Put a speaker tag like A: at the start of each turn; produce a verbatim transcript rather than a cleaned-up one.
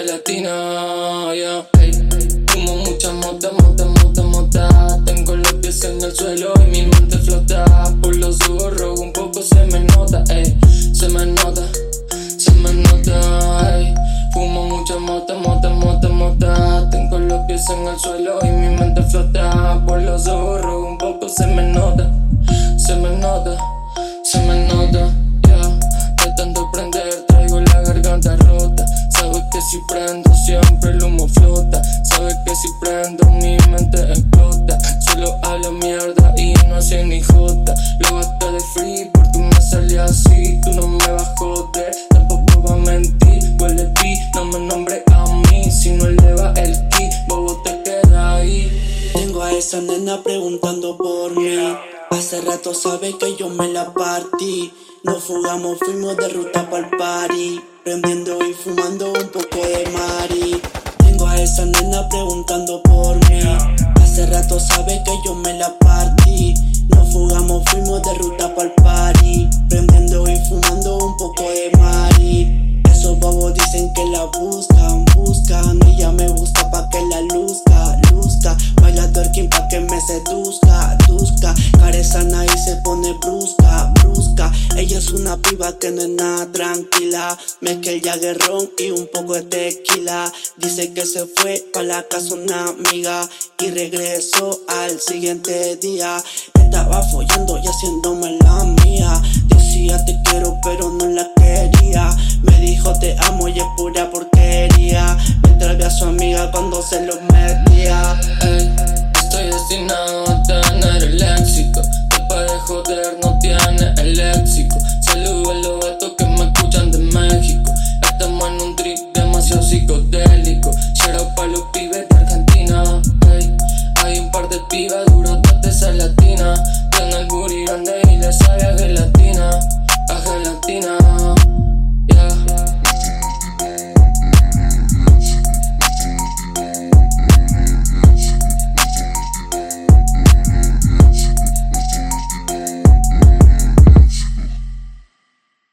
A: latina, yeah. Hey, fumo mucha mota, mota, mota, mota. Tengo los pies en el suelo y mi mente flota. Por los ojos rojos un poco se me nota, ey. Se me nota, se me nota, ey. Fumo mucha mota, mota, mota, mota. Tengo los pies en el suelo y mi mente flota. Por los ojos rojos un poco se me nota, se me nota, se me nota, yeah. De tanto prender traigo la garganta rota. Sabes que si prendo siempre el humo flota. Sabes que si prendo mi mente explota. Solo a la mierda y no hace ni jota. Lo gasté de free porque me salió así. Tú no me vas a joder, tampoco va a mentir. Huele pi, no me nombre a mí. Si no eleva el ki, bobo te queda ahí.
B: Tengo a esa nena preguntando por mí. Hace rato sabe que yo me la partí. Nos fugamos, fuimos de ruta pa'l party. Prendiendo y fumando un poco de mari. Tengo a esa nena preguntando por mí. Hace rato sabe que yo me la partí. Nos fugamos, fuimos de ruta pa'l party. Prendiendo y fumando un poco de mari. Esos bobos dicen que la buscan, buscan. Ella me busca pa' que la luzca, luzca. Baila twerking pa' que me seduzca, duzca. Caresana y se pone brusca, brusca. Ella es una piba que no es nada tranquila. Mezcla el Jaggerron y un poco de tequila. Dice que se fue pa' la casa una amiga y regresó al siguiente día. Estaba follando y haciéndome la mía. Decía te quiero pero no la quería. Me dijo te amo y es pura porquería. Mientras ve a su amiga cuando se lo